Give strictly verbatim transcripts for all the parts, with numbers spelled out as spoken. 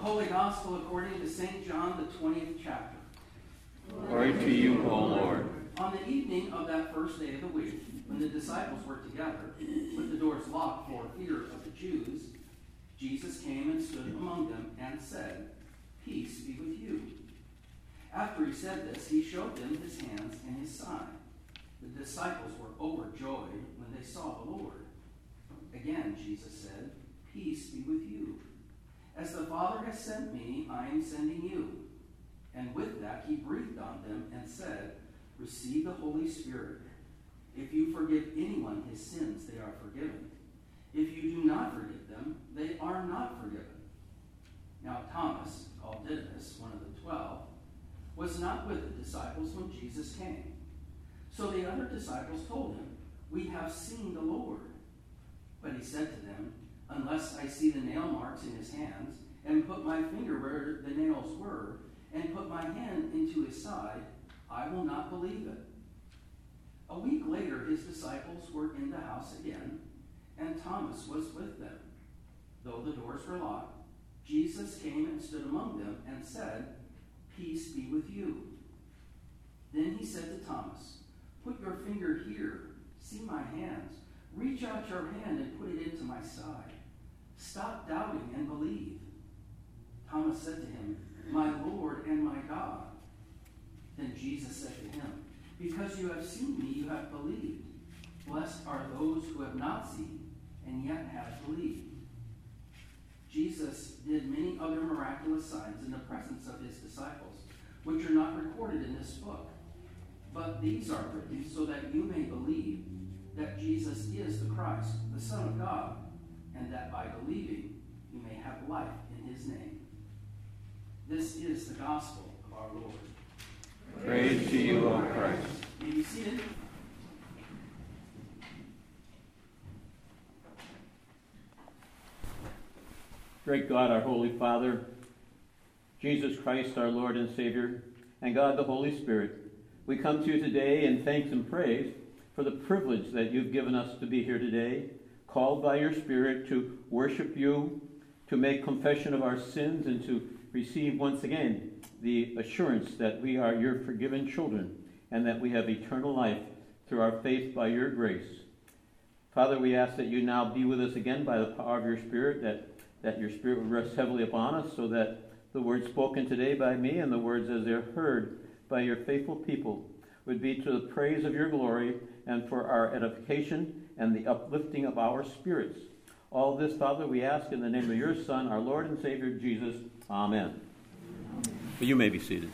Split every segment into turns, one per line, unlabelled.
Holy Gospel according to Saint John, the twentieth chapter.
Glory to you, O Lord.
On the evening of that first day of the week, when the disciples were together, with the doors locked for fear of the Jews, Jesus came and stood among them and said, "Peace be with you." After he said this, he showed them his hands and his side. The disciples were overjoyed when they saw the Lord. Again, Jesus said, "Peace be with you. As the Father has sent me, I am sending you." And with that, he breathed on them and said, "Receive the Holy Spirit. If you forgive anyone his sins, they are forgiven. If you do not forgive them, they are not forgiven." Now Thomas, called Didymus, one of the twelve, was not with the disciples when Jesus came. So the other disciples told him, "We have seen the Lord." But he said to them, "Unless I see the nail marks in his hands, and put my finger where the nails were, and put my hand into his side, I will not believe it." A week later, his disciples were in the house again, and Thomas was with them. Though the doors were locked, Jesus came and stood among them and said, "Peace be with you." Then he said to Thomas, "Put your finger here. See my hands. Reach out your hand and put it into my side. Stop doubting and believe." Thomas said to him, "My Lord and my God." Then Jesus said to him, "Because you have seen me, you have believed. Blessed are those who have not seen and yet have believed." Jesus did many other miraculous signs in the presence of his disciples, which are not recorded in this book. But these are written so that you may believe that Jesus is the Christ, the Son of God, and that by believing you may have life in his name. This is the gospel of our Lord.
Praise to you, O Christ.
May you be seated.
Great God, our Holy Father, Jesus Christ, our Lord and Savior, and God the Holy Spirit, we come to you today in thanks and praise for the privilege that you've given us to be here today, called by your Spirit to worship you, to make confession of our sins, and to receive once again the assurance that we are your forgiven children and that we have eternal life through our faith by your grace. Father, we ask that you now be with us again by the power of your Spirit, that, that your Spirit would rest heavily upon us so that the words spoken today by me and the words as they're heard by your faithful people would be to the praise of your glory and for our edification and the uplifting of our spirits. All this, Father, we ask in the name of your Son, our Lord and Savior, Jesus. Amen. Well, you may be seated.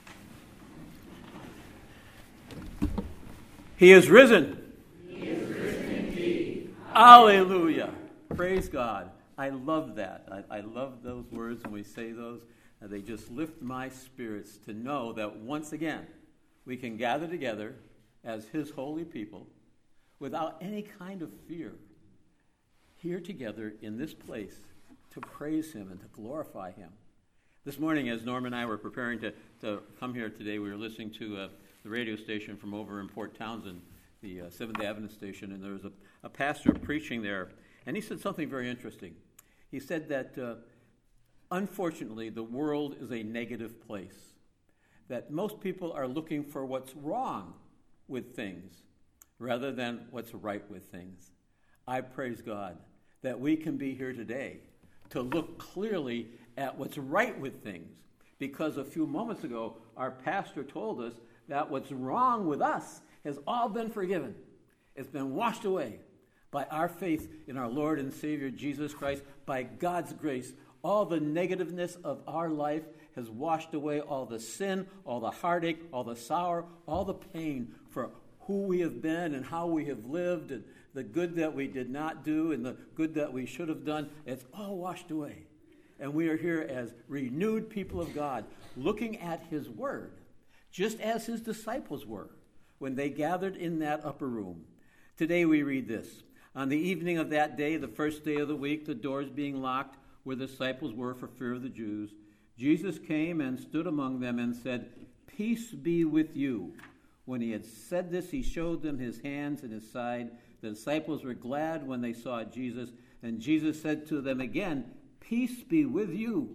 He is risen.
He is risen indeed.
Hallelujah. Praise God. I love that. I, I love those words when we say those. And they just lift my spirits to know that once again we can gather together as his holy people without any kind of fear, here together in this place to praise him and to glorify him. This morning, as Norm and I were preparing to, to come here today, we were listening to uh, the radio station from over in Port Townsend, the uh, Seventh Avenue station, and there was a, a pastor preaching there, and he said something very interesting. He said that uh, unfortunately, the world is a negative place, that most people are looking for what's wrong with things rather than what's right with things. I praise God that we can be here today to look clearly at what's right with things, because a few moments ago, our pastor told us that what's wrong with us has all been forgiven. It's been washed away by our faith in our Lord and Savior Jesus Christ. By God's grace, all the negativeness of our life has washed away, all the sin, all the heartache, all the sorrow, all the pain for who we have been and how we have lived, and the good that we did not do and the good that we should have done. It's all washed away. And we are here as renewed people of God, looking at his word, just as his disciples were when they gathered in that upper room. Today we read this. On the evening of that day, the first day of the week, the doors being locked where the disciples were for fear of the Jews, Jesus came and stood among them and said, "Peace be with you." When he had said this, he showed them his hands and his side. The disciples were glad when they saw Jesus. And Jesus said to them again, "Peace be with you."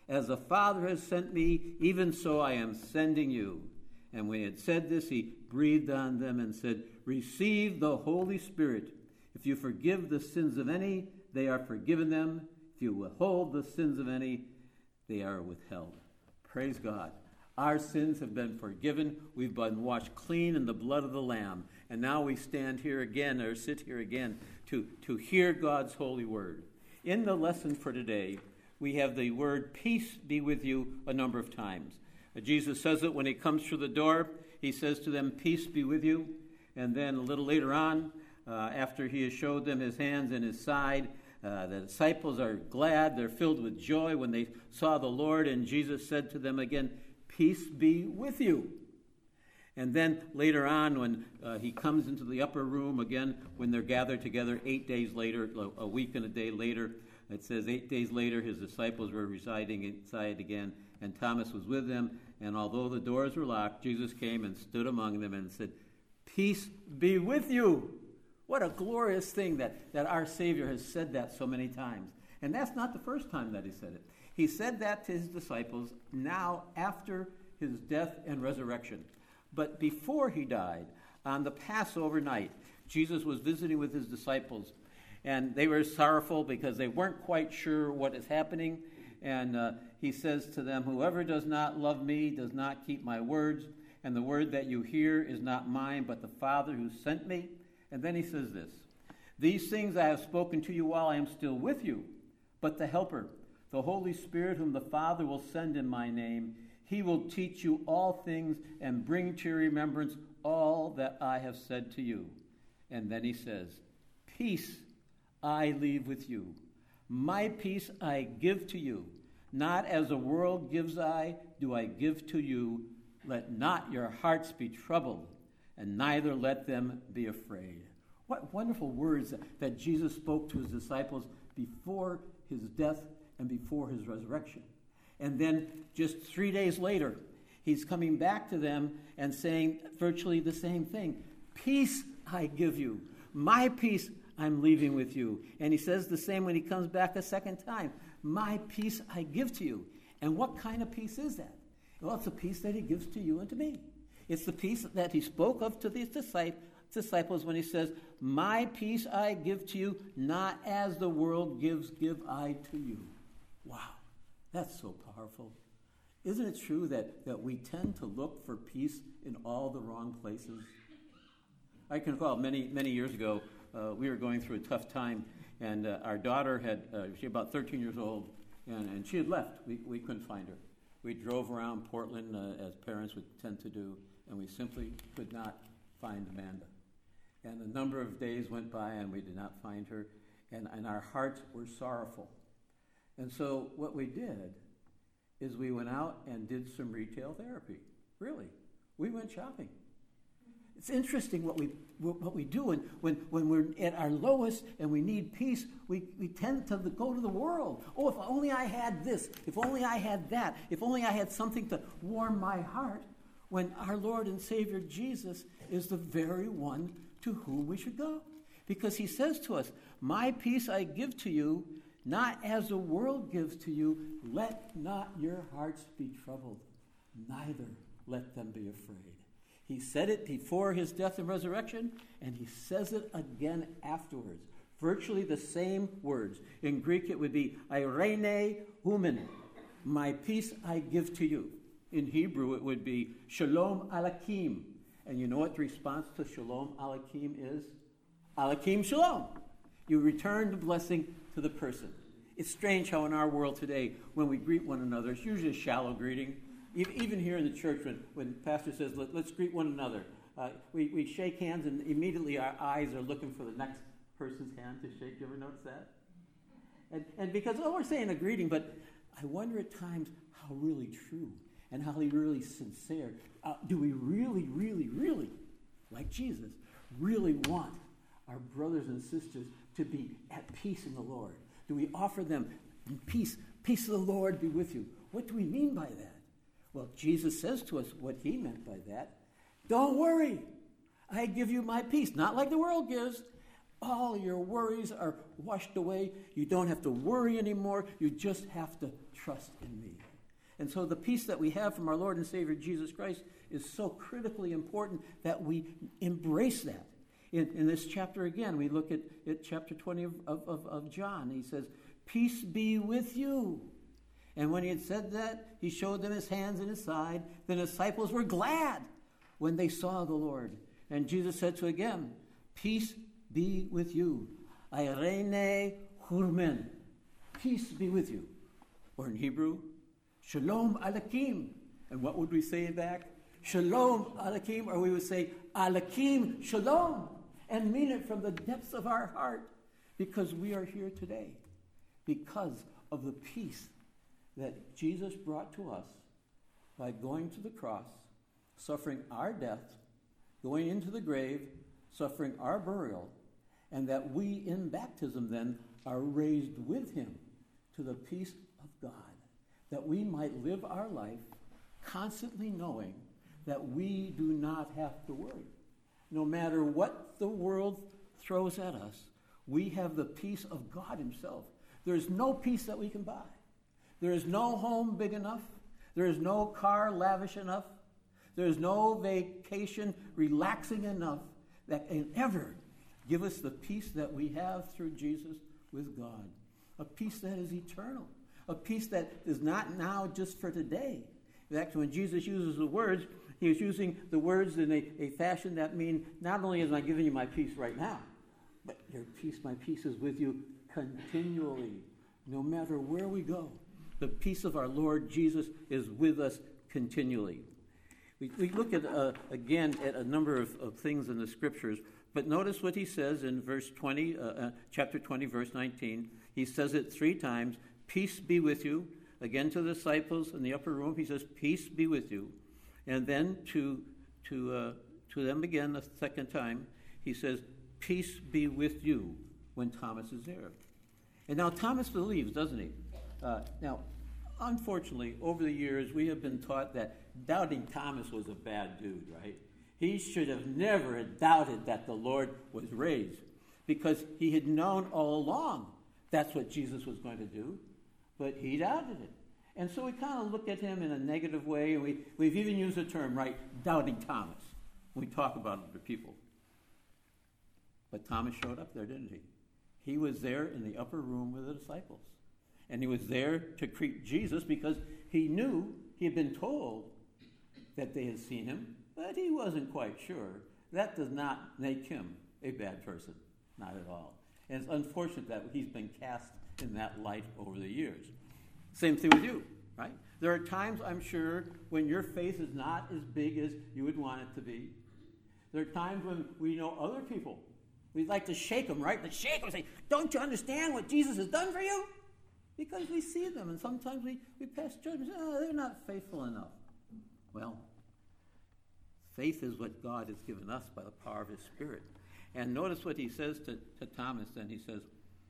As the Father has sent me, even so I am sending you. And when he had said this, he breathed on them and said, receive the Holy Spirit. If you forgive the sins of any, they are forgiven them. If you withhold the sins of any, they are withheld. Praise God. Our sins have been forgiven. We've been washed clean in the blood of the Lamb. And now we stand here again, or sit here again, to, to hear God's holy word. In the lesson for today, we have the word peace be with you a number of times. Uh, Jesus says it when he comes through the door. He says to them, peace be with you. And then a little later on, uh, after he has showed them his hands and his side, uh, the disciples are glad. They're filled with joy when they saw the Lord. And Jesus said to them again, peace be with you. And then later on, when uh, he comes into the upper room again, when they're gathered together eight days later, a week and a day later, it says eight days later his disciples were residing inside again, and Thomas was with them. And although the doors were locked, Jesus came and stood among them and said, peace be with you. What a glorious thing that, that our Savior has said that so many times. And that's not the first time that he said it. He said that to his disciples now after his death and resurrection. But before he died, on the Passover night, Jesus was visiting with his disciples, and they were sorrowful because they weren't quite sure what is happening. And uh, he says to them, whoever does not love me does not keep my words, and the word that you hear is not mine, but the Father who sent me. And then he says this, these things I have spoken to you while I am still with you, but the Helper, the Holy Spirit, whom the Father will send in my name, he will teach you all things and bring to your remembrance all that I have said to you. And then he says, peace I leave with you. My peace I give to you. Not as the world gives I, do I give to you. Let not your hearts be troubled, and neither let them be afraid. What wonderful words that, that Jesus spoke to his disciples before his death and before his resurrection. And then just three days later, he's coming back to them and saying virtually the same thing. Peace I give you. My peace I'm leaving with you. And he says the same when he comes back a second time. My peace I give to you. And what kind of peace is that? Well, it's a peace that he gives to you and to me. It's the peace that he spoke of to these disciples when he says, my peace I give to you, not as the world gives, give I to you. Wow. That's so powerful. Isn't it true that, that we tend to look for peace in all the wrong places? I can recall many, many years ago, uh, we were going through a tough time, and uh, our daughter had, uh, she was about thirteen years old, and, and she had left. We, we couldn't find her. We drove around Portland, uh, as parents would tend to do, and we simply could not find Amanda. And a number of days went by, and we did not find her, and, and our hearts were sorrowful. And so what we did is we went out and did some retail therapy. Really. We went shopping. It's interesting what we what we do. And when, when we're at our lowest and we need peace, we, we tend to go to the world. Oh, if only I had this. If only I had that. If only I had something to warm my heart. When our Lord and Savior Jesus is the very one to whom we should go. Because he says to us, my peace I give to you, not as the world gives to you. Let not your hearts be troubled, neither let them be afraid. He said it before his death and resurrection, and he says it again afterwards. Virtually the same words. In Greek it would be, eirene humen, my peace I give to you. In Hebrew it would be, shalom aleichem. And you know what the response to shalom aleichem is? Aleichem shalom. You return the blessing to the person. It's strange how in our world today, when we greet one another, it's usually a shallow greeting. Even here in the church, when, when the pastor says, Let, let's greet one another, uh, we, we shake hands and immediately our eyes are looking for the next person's hand to shake. You ever notice that? And, and because, oh, we're saying a greeting, but I wonder at times how really true and how really sincere. Uh, do we really, really, really, like Jesus, really want our brothers and sisters to be at peace in the Lord? Do we offer them peace? Peace of the Lord be with you. What do we mean by that? Well, Jesus says to us what he meant by that. Don't worry. I give you my peace. Not like the world gives. All your worries are washed away. You don't have to worry anymore. You just have to trust in me. And so the peace that we have from our Lord and Savior Jesus Christ is so critically important that we embrace that. In, in this chapter again, we look at, at chapter twenty of, of, of John. He says, peace be with you. And when he had said that, he showed them his hands and his side. The disciples were glad when they saw the Lord. And Jesus said to again, peace be with you. Eirene hurmen. Peace be with you. Or in Hebrew, Shalom Aleichem. And what would we say back? Shalom Aleichem. Or we would say, Aleichem Shalom. And mean it from the depths of our heart. Because we are here today. Because of the peace that Jesus brought to us by going to the cross, suffering our death, going into the grave, suffering our burial, and that we in baptism then are raised with him to the peace of God, that we might live our life constantly knowing that we do not have to worry. No matter what the world throws at us, we have the peace of God himself. There's no peace that we can buy. There is no home big enough. There is no car lavish enough. There is no vacation relaxing enough that can ever give us the peace that we have through Jesus with God. A peace that is eternal. A peace that is not now just for today. In fact, when Jesus uses the words, he is using the words in a, a fashion that mean not only am I giving you my peace right now, but your peace, my peace is with you continually, no matter where we go. The peace of our Lord Jesus is with us continually. We, we look at, uh, again, at a number of, of things in the scriptures, but notice what he says in verse twenty, uh, uh, chapter twenty, verse nineteen. He says it three times, peace be with you. Again to the disciples in the upper room, he says, peace be with you. And then to, to, uh, to them again a second time, he says, peace be with you, when Thomas is there. And now Thomas believes, doesn't he? Uh, now, unfortunately, over the years, we have been taught that doubting Thomas was a bad dude, right? He should have never have doubted that the Lord was raised, because he had known all along that's what Jesus was going to do, but he doubted it. And so we kind of look at him in a negative way, and we, we've even used the term, right, doubting Thomas, when we talk about other people. But Thomas showed up there, didn't he? He was there in the upper room with the disciples. And he was there to greet Jesus because he knew, he had been told that they had seen him, but he wasn't quite sure. That does not make him a bad person, not at all. And it's unfortunate that he's been cast in that light over the years. Same thing with you, right? There are times, I'm sure, when your faith is not as big as you would want it to be. There are times when we know other people. We'd like to shake them, right? Let's shake them and say, don't you understand what Jesus has done for you? Because we see them, and sometimes we, we pass judgment. Oh, they're not faithful enough. Well, faith is what God has given us by the power of his Spirit. And notice what he says to, to Thomas. Then he says,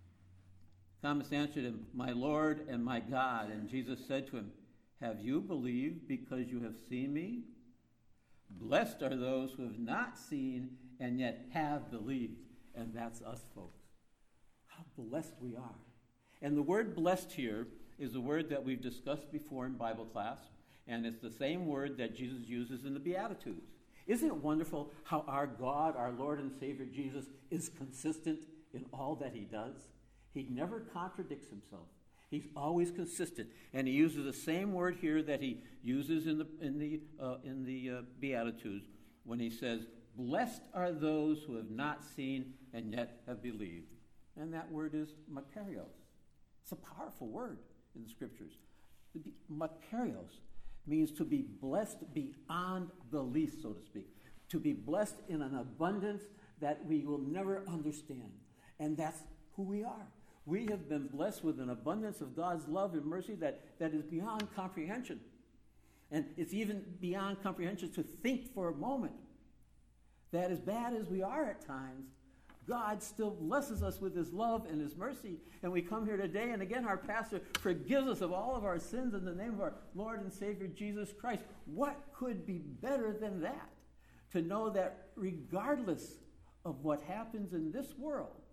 Thomas answered him, my Lord and my God. And Jesus said to him, have you believed because you have seen me? Blessed are those who have not seen and yet have believed. And that's us, folks. How blessed we are. And the word blessed here is a word that we've discussed before in Bible class, and it's the same word that Jesus uses in the Beatitudes. Isn't it wonderful how our God, our Lord and Savior Jesus, is consistent in all that he does? He never contradicts himself. He's always consistent, and he uses the same word here that he uses in the in the uh, in the uh, Beatitudes when he says, "Blessed are those who have not seen and yet have believed," and that word is makarios. It's a powerful word in the scriptures. To be, makarios means to be blessed beyond belief, so to speak. To be blessed in an abundance that we will never understand. And that's who we are. We have been blessed with an abundance of God's love and mercy that, that is beyond comprehension. And it's even beyond comprehension to think for a moment that as bad as we are at times, God still blesses us with his love and his mercy. And we come here today, and again, our pastor forgives us of all of our sins in the name of our Lord and Savior Jesus Christ. What could be better than that? To know that regardless of what happens in this world,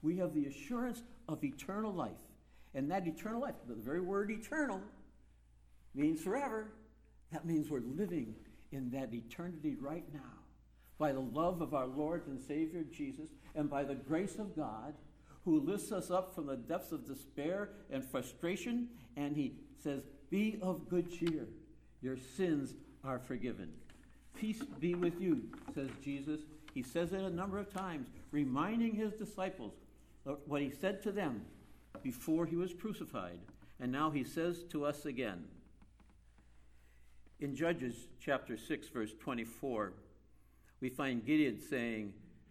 We have the assurance of eternal life. And that eternal life, the very word eternal, means forever. That means we're living in that eternity right now by the love of our Lord and Savior Jesus and by the grace of God who lifts us up from the depths of despair and frustration. And he says, be of good cheer. Your sins are forgiven. Peace be with you, says Jesus. He says it a number of times, reminding his disciples of what he said to them before he was crucified. And now he says to us again. In Judges chapter six, verse twenty-four, we find Gideon saying,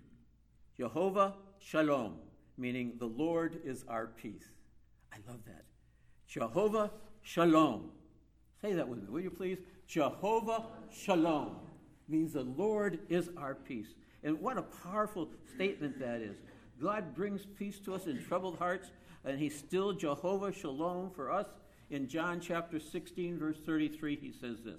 Jehovah Shalom, meaning the Lord is our peace. I love that. Jehovah Shalom. Say that with me, will you please? Jehovah Shalom means the Lord is our peace. And what a powerful statement that is. God brings peace to us in troubled hearts, and he's still Jehovah Shalom for us. In John chapter sixteen, verse thirty-three, he says this,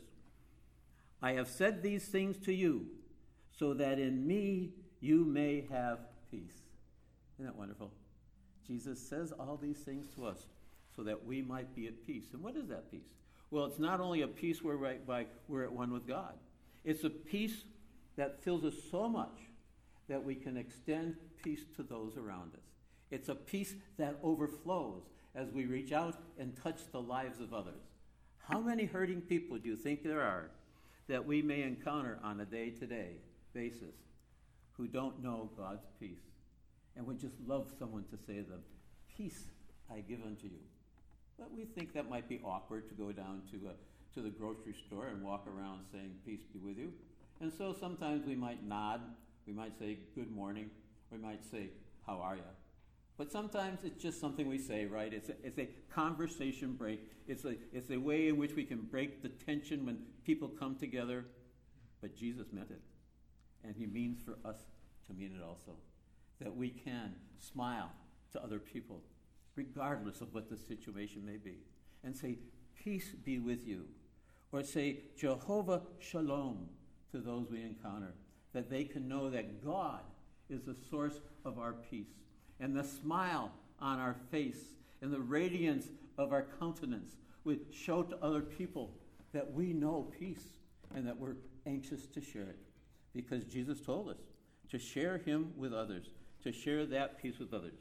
I have said these things to you, so that in me you may have peace. Isn't that wonderful? Jesus says all these things to us so that we might be at peace. And what is that peace? Well, it's not only a peace whereby we're at one with God. It's a peace that fills us so much that we can extend peace to those around us. It's a peace that overflows as we reach out and touch the lives of others. How many hurting people do you think there are that we may encounter on a day-to-day basis who don't know God's peace and would just love someone to say to them, peace I give unto you? But we think that might be awkward to go down to, a, to the grocery store and walk around saying, peace be with you. And so sometimes we might nod, we might say, good morning, we might say, how are you? But sometimes it's just something we say, right? It's a, it's a conversation break. It's a, it's a way in which we can break the tension when people come together. But Jesus meant it. And he means for us to mean it also. That we can smile to other people, regardless of what the situation may be. And say, peace be with you. Or say, Jehovah Shalom to those we encounter. That they can know that God is the source of our peace. And the smile on our face and the radiance of our countenance would show to other people that we know peace and that we're anxious to share it. Because Jesus told us to share him with others, to share that peace with others.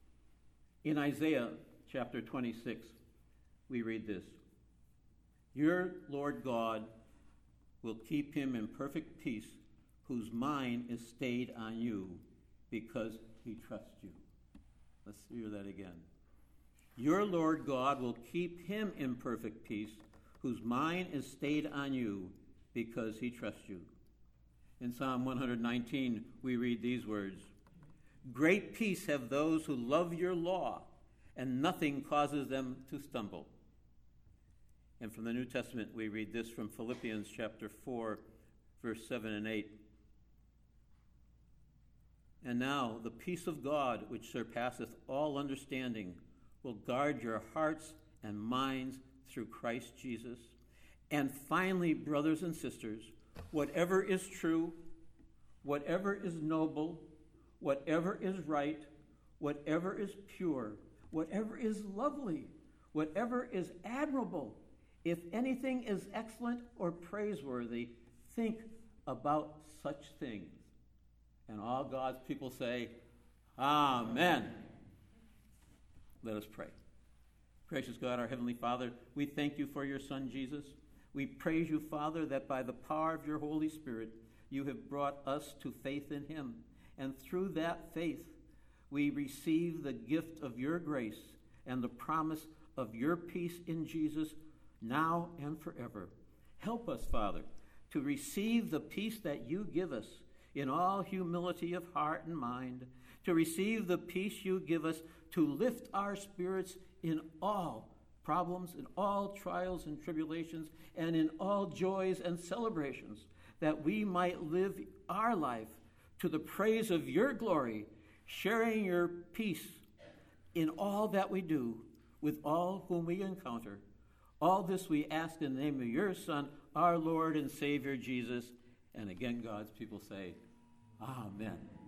In Isaiah chapter twenty-six, we read this, your Lord God will keep him in perfect peace, whose mind is stayed on you, because he trusts you. Let's hear that again. Your Lord God will keep him in perfect peace, whose mind is stayed on you, because he trusts you. In Psalm one nineteen, we read these words, great peace have those who love your law, and nothing causes them to stumble. And from the New Testament, we read this from Philippians chapter four, verse seven and eight. And now the peace of God, which surpasseth all understanding, will guard your hearts and minds through Christ Jesus. And finally, brothers and sisters, whatever is true, whatever is noble, whatever is right, whatever is pure, whatever is lovely, whatever is admirable, if anything is excellent or praiseworthy, think about such things. And all God's people say, Amen. Let us pray. Gracious God, our Heavenly Father, we thank you for your Son, Jesus. We praise you, Father, that by the power of your Holy Spirit, you have brought us to faith in him. And through that faith, we receive the gift of your grace and the promise of your peace in Jesus now and forever. Help us, Father, to receive the peace that you give us in all humility of heart and mind, to receive the peace you give us to lift our spirits in all problems, in all trials and tribulations, and in all joys and celebrations, that we might live our life to the praise of your glory, sharing your peace in all that we do with all whom we encounter. All this we ask in the name of your Son, our Lord and Savior Jesus. And again, God's people say, Amen.